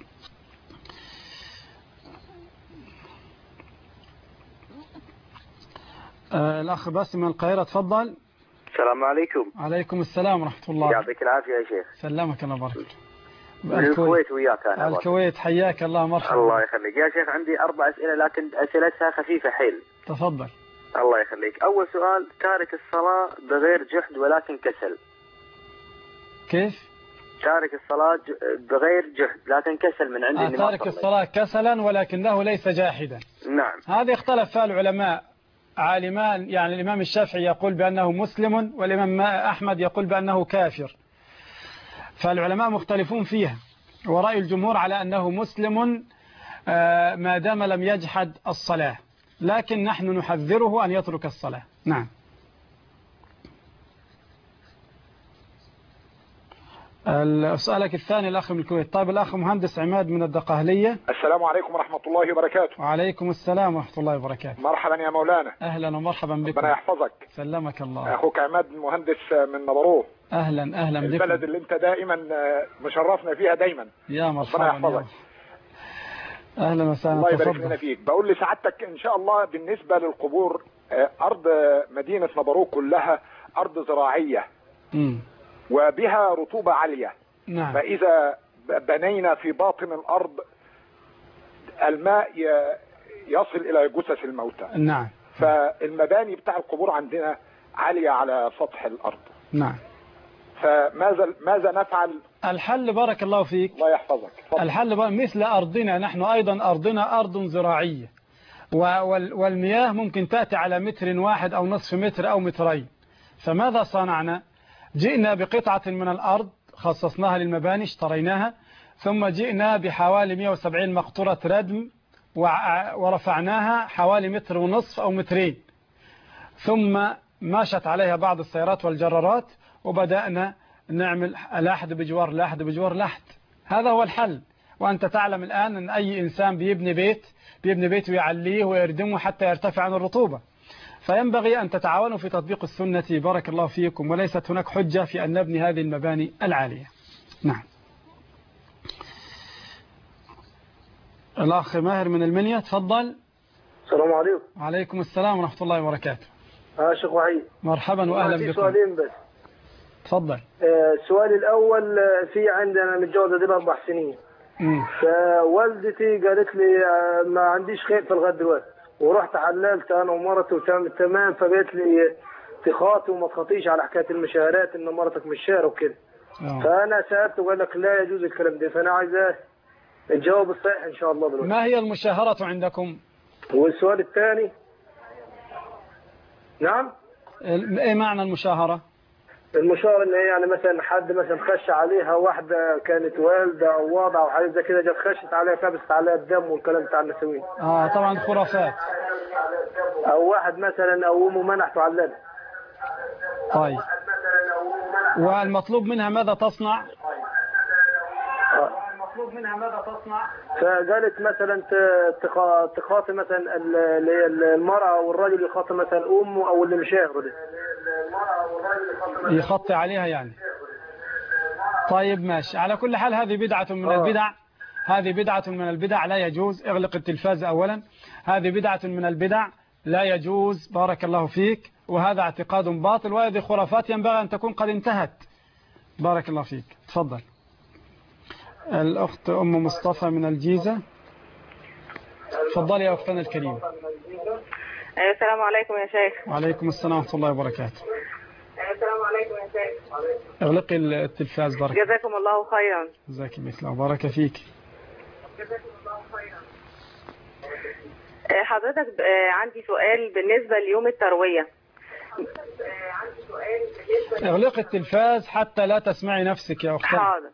الأخ باسم من القاهرة. تفضل. السلام عليكم. عليكم السلام ورحمة الله. يعطيك العافية يا شيخ. سلامك الله بارك. من الكويت وياك أنا. الكويت، حياك الله، مرحبا. الله يخليك يا شيخ. عندي أربع أسئلة لكن أسئلتها خفيفة حيل. تفضل. الله يخليك. أول سؤال، تارك الصلاة بغير جهد ولكن كسل. كيف؟ تارك الصلاة بغير جهد لكن كسل من عندي. آه تارك الصلاة كسلا ولكنه ليس جاحدا. نعم. هذا اختلف فيها العلماء، عالمان، يعني الإمام الشافعي يقول بأنه مسلم، والإمام أحمد يقول بأنه كافر. فالعلماء مختلفون فيها، ورأي الجمهور على أنه مسلم ما دام لم يجحد الصلاة، لكن نحن نحذره أن يترك الصلاة. نعم. سؤالك الثاني الأخ من الكويت. طيب الأخ مهندس عماد من الدقهلية. السلام عليكم ورحمة الله وبركاته. وعليكم السلام ورحمة الله وبركاته. مرحبا يا مولانا. أهلا ومرحبا بكم. ربنا يحفظك. سلمك الله. أخوك عماد مهندس من نبروه. أهلا أهلا بكم. البلد اللي أنت دائما مشرفنا فيها دايما. يا مرحبا. ربنا يحفظك. أهلا وسهلا. الله يبارك لنا فيك. بقول لسعادتك إن شاء الله بالنسبة للقبور، أرض مدينة نبروه كلها أرض زراعية. م. وبها رطوبة عالية. نعم. فإذا بنينا في باطن الأرض الماء يصل إلى جثث الموتى. نعم. فالمباني بتاع القبور عندنا عالية على سطح الأرض. نعم. فماذا ماذا نفعل؟ الحل بارك الله فيك. الله يحفظك. فضل. الحل مثل أرضنا، نحن أيضا أرضنا أرض زراعية، والمياه ممكن تأتي على متر واحد أو نصف متر أو مترين. فماذا صنعنا؟ جئنا بقطعة من الأرض خصصناها للمباني، اشتريناها، ثم جئنا بحوالي مئة وسبعين مقطرة ردم ورفعناها حوالي متر ونصف أو مترين، ثم ماشت عليها بعض السيارات والجرارات، وبدأنا نعمل لحد بجوار لحد بجوار لحد. هذا هو الحل. وأنت تعلم الآن أن أي إنسان بيبني بيت بيبني بيت ويعليه ويردمه حتى يرتفع عن الرطوبة. فينبغي أن تتعاونوا في تطبيق السنة بارك الله فيكم، وليست هناك حجة في أن نبني هذه المباني العالية. نعم. الأخ ماهر من المنيا، تفضل. السلام عليكم. وعليكم السلام ورحمة الله وبركاته. اه شيخ وحيد. مرحبا وأهلا بكم. سؤالين بس. تفضل. آه السؤال الأول، في عندنا متجوزة دي بأربع سنين. مم. فوالدتي قالت لي آه ما عنديش خير في الغد دلوقتي، ورحت حللت انا ومرتي تمام، فقالت لي تخاطي وما تخاطيش على حكايه المشاهرات ان مرتك مش شاهره وكده. فانا سالته وقال لك لا يجوز الكلام ده، فانا عايزاه الجواب الصحيح ان شاء الله دلوقتي. ما هي المشاهره عندكم؟ والسؤال الثاني. نعم. ايه معنى المشاهره؟ المشاهره ان هي يعني مثلا حد مثلا خش عليها واحده كانت والده او واضعه او حاجه زي كده، جت خشت عليها كبست عليها الدم والكلام بتاع النسوين. اه طبعا خرافات. او واحد مثلا او امه منحته علقها. طيب. والمطلوب منها ماذا تصنع؟ المطلوب منها ماذا تصنع؟ فقالت مثلا تخاطي مثلا اللي هي المرأة والراجل يخاطي مثلا أمه أو اللي مشاهره ده. يخطي عليها يعني. طيب ماشي، على كل حال هذه بدعة من آه. البدع، هذه بدعة من البدع لا يجوز. اغلق التلفاز أولا. هذه بدعة من البدع لا يجوز بارك الله فيك، وهذا اعتقاد باطل، وهذه خرافات ينبغي أن تكون قد انتهت. بارك الله فيك. تفضل. الأخت أم مصطفى من الجيزة، تفضلي يا أختنا الكريمة. السلام عليكم يا شيخ. وعليكم السلام ورحمة الله وبركاته. السلام عليكم يا شيخ. اغلقي التلفاز بارك. جزاكم الله خيرا. جزاك مثله وبارك فيك. جزاكم الله خيرا. حضرتك عندي سؤال بالنسبة ليوم التروية. عندي سؤال بالنسبة اغلقي التلفاز حتى لا تسمعي نفسك يا أختنا. حاضر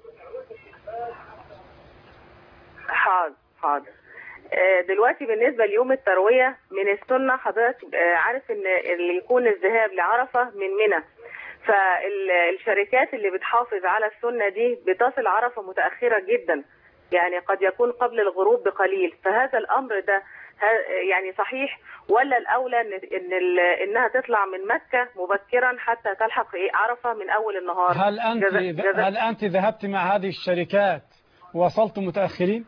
حاضر حاضر. دلوقتي بالنسبة ليوم التروية من السنة، حضرتك عارف ان اللي يكون الذهاب لعرفة من منى، فالشركات اللي بتحافظ على السنة دي بتصل عرفة متأخرة جدا، يعني قد يكون قبل الغروب بقليل. فهذا الأمر ده يعني صحيح، ولا الأولى إن إنها تطلع من مكة مبكرا حتى تلحق عرفة من أول النهار؟ هل أنت جزا جزا هل أنت ذهبت مع هذه الشركات ووصلت متأخرين؟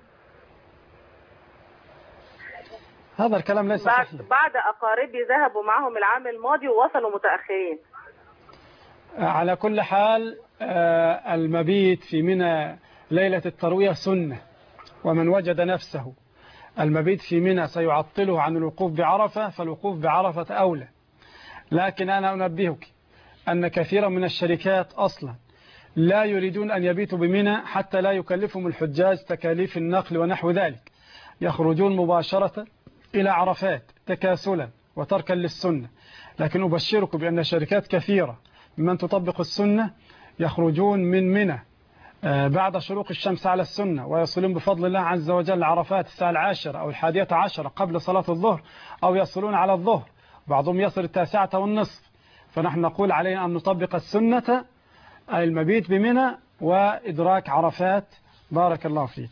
هذا الكلام ليس بعد صحيح. بعد أقاربي ذهبوا معهم العام الماضي ووصلوا متأخرين. على كل حال المبيت في منى ليلة التروية سنة، ومن وجد نفسه المبيت في منى سيعطله عن الوقوف بعرفة فالوقوف بعرفة أولى. لكن أنا أنبهك أن كثيرا من الشركات أصلا لا يريدون أن يبيتوا بمنى حتى لا يكلفهم الحجاج تكاليف النقل ونحو ذلك، يخرجون مباشرة إلى عرفات تكاسلا وتركا للسنة. لكن أبشركم بأن شركات كثيرة ممن تطبق السنة يخرجون من منى بعد شروق الشمس على السنة، ويصلون بفضل الله عز وجل عرفات الساعة العاشرة أو الحادية عشرة قبل صلاة الظهر، أو يصلون على الظهر، بعضهم يصل التاسعة والنصف. فنحن نقول علينا أن نطبق السنة، أي المبيت بمنى وإدراك عرفات. بارك الله فيك.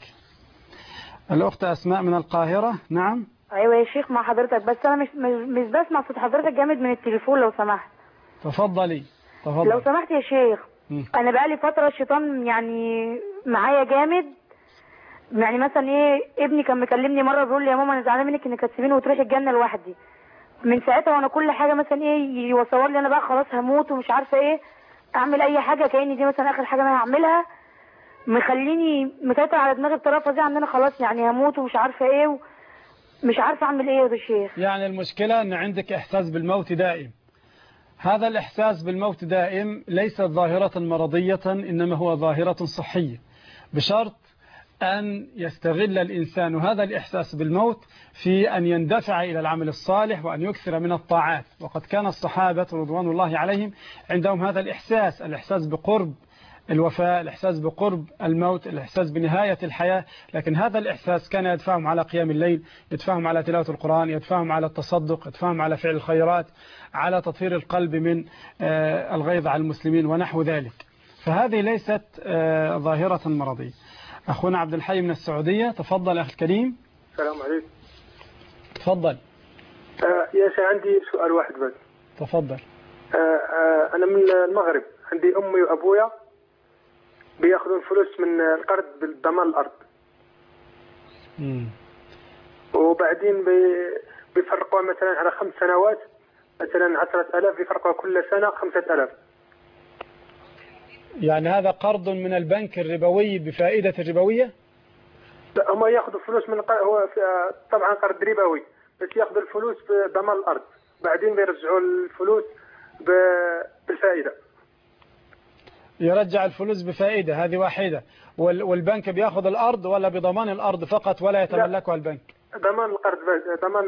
الأخت أسماء من القاهرة. نعم. أيوة يا شيخ مع حضرتك، بس أنا مش مش بسمع صوت حضرتك جامد من التليفون لو سمحت. تفضلي تفضلي. لو سمحت يا شيخ. م. أنا بقالي فترة الشيطان يعني معايا جامد، يعني مثلا إيه، ابني كان مكلمني مرة بيقول لي يا ماما أنا زعلان منك إنك هتسيبيني وتروحي الجنة لوحدي. من ساعتها وأنا كل حاجة مثلا إيه يصور لي أنا بقى خلاص هموت ومش عارفة إيه أعمل أي حاجة، كأني دي مثلا آخر حاجة أنا هعملها، مخليني مسيطر على دماغي بطريقة فظيعة إن أنا خلاص يعني هموت ومش عارفة إيه، مش عارفة أعمل إيه يا شيخ. يعني المشكلة أن عندك إحساس بالموت دائم. هذا الإحساس بالموت دائم ليست ظاهرة مرضية، إنما هو ظاهرة صحية، بشرط أن يستغل الإنسان هذا الإحساس بالموت في أن يندفع إلى العمل الصالح وأن يكثر من الطاعات. وقد كان الصحابة رضوان الله عليهم عندهم هذا الإحساس، الإحساس بقرب الوفاة، الإحساس بقرب الموت، الإحساس بنهاية الحياة. لكن هذا الإحساس كان يدفعهم على قيام الليل، يدفعهم على تلاوة القرآن، يدفعهم على التصدق، يدفعهم على فعل الخيرات، على تطهير القلب من الغيظ على المسلمين ونحو ذلك. فهذه ليست ظاهرة مرضية. أخونا عبد الحي من السعودية. تفضل أخي الكريم. السلام عليكم. تفضل. آه يا شيخ عندي سؤال واحد بس. تفضل. آه آه أنا من المغرب، عندي أمي وأبويا بياخذون فلوس من القرض بالضمان الأرض. مم. وبعدين بي بيفرقوها مثلا على خمس سنوات، مثلا عشرة آلاف بيفرقوها كل سنة خمسة آلاف. يعني هذا قرض من البنك الربوي بفائدة الربوية؟ لا، هم ياخذوا فلوس من القرض، هو طبعا قرض ربوي، بس ياخذوا الفلوس بضمان الأرض، بعدين بيرجعوا الفلوس بالفائدة. يرجع الفلوس بفائدة، هذه واحدة. والبنك بياخذ الأرض ولا بضمان الأرض فقط ولا يتملكها البنك؟ ضمان القرض، ضمان.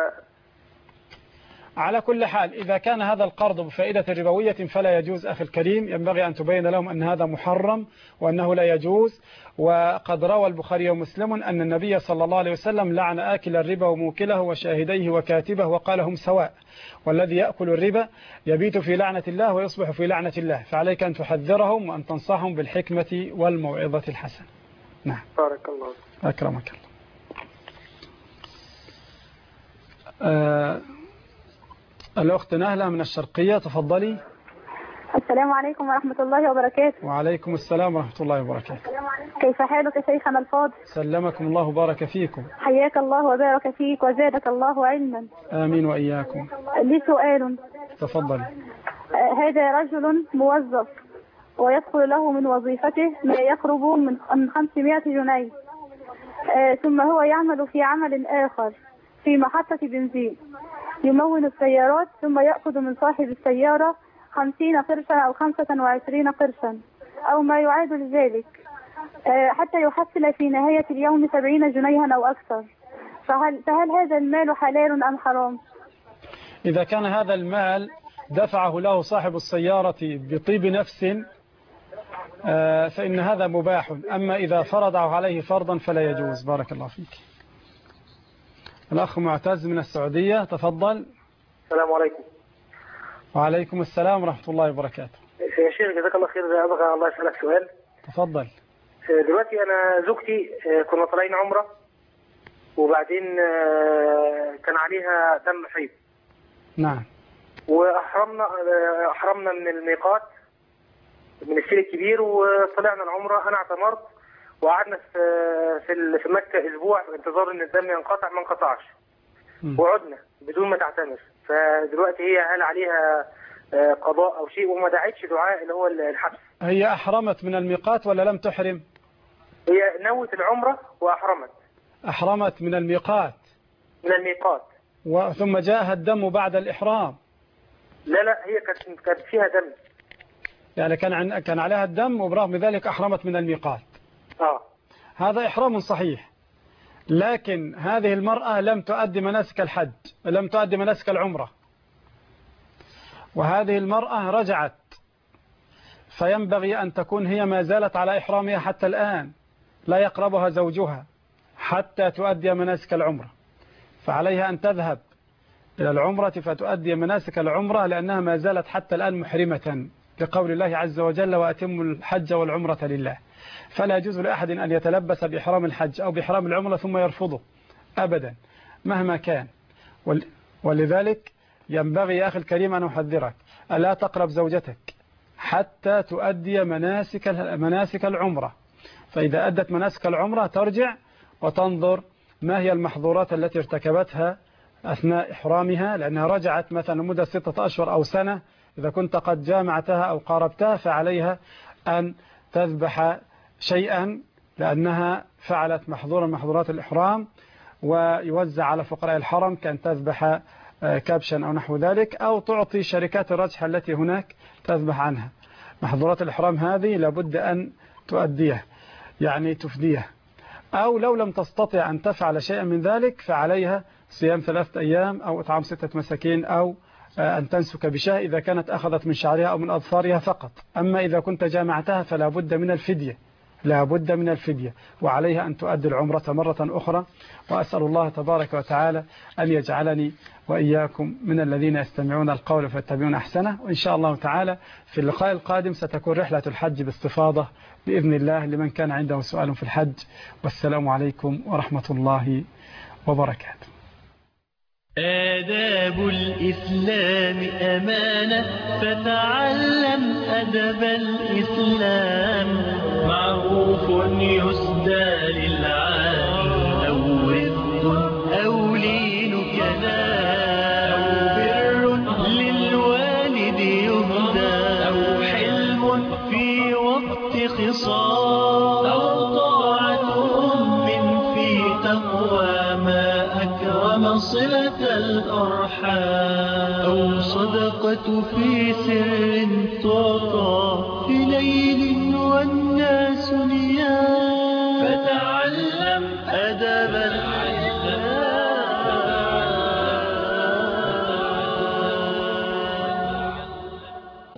على كل حال إذا كان هذا القرض بفائدة ربوية فلا يجوز أخي الكريم، ينبغي أن تبين لهم أن هذا محرم وأنه لا يجوز. وقد روى البخاري ومسلم أن النبي صلى الله عليه وسلم لعن آكل الربا وموكله وشاهديه وكاتبه وقال هم سواء، والذي يأكل الربا يبيت في لعنة الله ويصبح في لعنة الله. فعليك أن تحذرهم وأن تنصحهم بالحكمة والموعظة الحسنة. نعم. بارك الله. أكرمك الله. آه الأخت نهلة من الشرقية. تفضلي. السلام عليكم ورحمة الله وبركاته. وعليكم السلام ورحمة الله وبركاته. كيف حالك شيخنا الفاضل؟ سلمكم الله وبارك فيكم. حياك الله وبارك فيك وزادك الله علما. آمين وإياكم. لي سؤال. تفضلي. آه هذا رجل موظف ويدخل له من وظيفته ما يقرب من خمسمائة جنيه، آه ثم هو يعمل في عمل آخر في محطة بنزين يمون السيارات، ثم يأخذ من صاحب السيارة خمسين قرشا أو خمسة وعشرين قرشا أو ما يعادل ذلك، حتى يحصل في نهاية اليوم سبعين جنيها أو أكثر. فهل, فهل هذا المال حلال أم حرام؟ إذا كان هذا المال دفعه له صاحب السيارة بطيب نفس فإن هذا مباح، أما إذا فرضه عليه فرضا فلا يجوز. بارك الله فيك. الأخ معتز من السعودية. تفضل. السلام عليكم. وعليكم السلام ورحمة الله وبركاته. يا شيخ جزاك الله خير، أبغى الله يسألك سؤال. تفضل. دلوقتي أنا زوجتي كنا طالعين عمرة، وبعدين كان عليها دم حيض. نعم. وأحرمنا أحرمنا من الميقات من السيل الكبير وطلعنا العمرة. أنا اعتمرت وقعدنا في في مكة أسبوع في انتظار إن الدم ينقطع، ما انقطعش وعدنا بدون ما تعتمر. فدلوقتي هي هل عليها قضاء أو شيء؟ وما دعتش دعاء اللي هو الحبس. هي أحرمت من الميقات ولا لم تحرم؟ هي نوت العمرة وأحرمت. أحرمت من الميقات. من الميقات. وثم جاءها الدم بعد الإحرام. لا لا هي كانت كانت فيها دم. يعني كان عن كان عليها الدم وبرغم ذلك أحرمت من الميقات. آه. هذا إحرام صحيح. لكن هذه المرأة لم تؤدي مناسك الحج، لم تؤدي مناسك العمرة. وهذه المرأة رجعت، فينبغي أن تكون هي ما زالت على إحرامها حتى الآن، لا يقربها زوجها حتى تؤدي مناسك العمرة. فعليها أن تذهب إلى العمرة فتؤدي مناسك العمرة، لأنها ما زالت حتى الآن محرمة، لقول الله عز وجل: وأتموا الحج والعمرة لله. فلا يجوز لأحد أن يتلبس بإحرام الحج أو بإحرام العمرة ثم يرفضه أبدا مهما كان. ولذلك ينبغي يا أخي الكريم أن أحذرك ألا تقرب زوجتك حتى تؤدي مناسك مناسك العمرة. فإذا أدت مناسك العمرة ترجع وتنظر ما هي المحظورات التي ارتكبتها أثناء إحرامها، لأنها رجعت مثلا مدة ستة أشهر أو سنة، إذا كنت قد جامعتها أو قاربتها فعليها أن تذبح شيئا لأنها فعلت محظورا محظورات الإحرام، ويوزع على فقراء الحرم كأن تذبح كبشا أو نحو ذلك، أو تعطي شركات الرجح التي هناك تذبح عنها. محظورات الإحرام هذه لابد أن تؤديه، يعني تفديه. أو لو لم تستطع أن تفعل شيئا من ذلك فعليها صيام ثلاثة أيام أو إطعام ستة مساكين أو أن تنسك بشاه إذا كانت أخذت من شعرها أو من أظفارها فقط. أما إذا كنت جامعتها فلا بد من الفدية، لا بد من الفدية، وعليها أن تؤدي العمرة مرة أخرى. وأسأل الله تبارك وتعالى أن يجعلني وإياكم من الذين يستمعون القول فيتبعون أحسنه. وإن شاء الله تعالى في اللقاء القادم ستكون رحلة الحج باستفاضة بإذن الله لمن كان عنده سؤال في الحج. والسلام عليكم ورحمة الله وبركاته. آداب الإسلام أمانة، فتعلم أدب الإسلام. معروف يسدى للعالي، أو رزق أو لين كلام، أو بر للوالد يهدى، أو حلم في وقت خصام، أو طاعة أم في تقوى ما أكرم صلة الأرحام، أو صدقة في سر تعطى في ليل والناس نيام. فتعلم أدب الحياة.